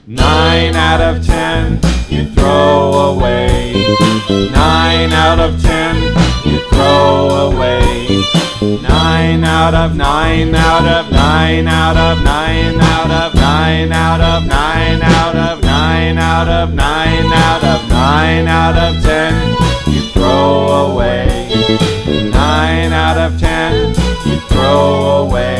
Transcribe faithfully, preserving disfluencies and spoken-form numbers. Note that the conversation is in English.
Nine out of ten, you throw away. Nine out of ten, you throw away. Nine out of nine, out of nine, out of nine, out of nine, out of nine, out of nine, out of nine, out of nine, out of ten, you throw away. Nine out of ten, you throw away.